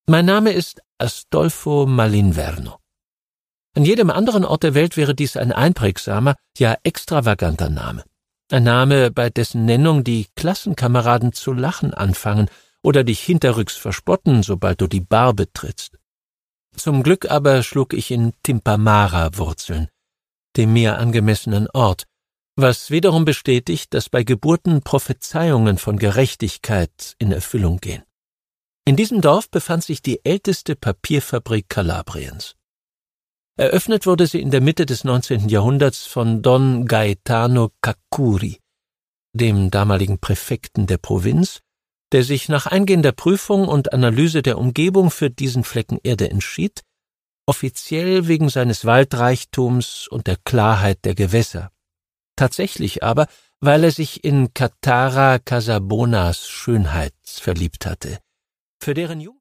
Mein Name ist Astolfo Malinverno. An jedem anderen Ort der Welt wäre dies ein einprägsamer, ja extravaganter Name. Ein Name, bei dessen Nennung die Klassenkameraden zu lachen anfangen oder dich hinterrücks verspotten, sobald du die Bar betrittst. Zum Glück aber schlug ich in Timpamara Wurzeln, dem mir angemessenen Ort, was wiederum bestätigt, dass bei Geburten Prophezeiungen von Gerechtigkeit in Erfüllung gehen. In diesem Dorf befand sich die älteste Papierfabrik Kalabriens. Eröffnet wurde sie in der Mitte des 19. Jahrhunderts von Don Gaetano Cacuri, dem damaligen Präfekten der Provinz, der sich nach eingehender Prüfung und Analyse der Umgebung für diesen Flecken Erde entschied, offiziell wegen seines Waldreichtums und der Klarheit der Gewässer, tatsächlich aber, weil er sich in Katara Casabonas Schönheit verliebt hatte, für deren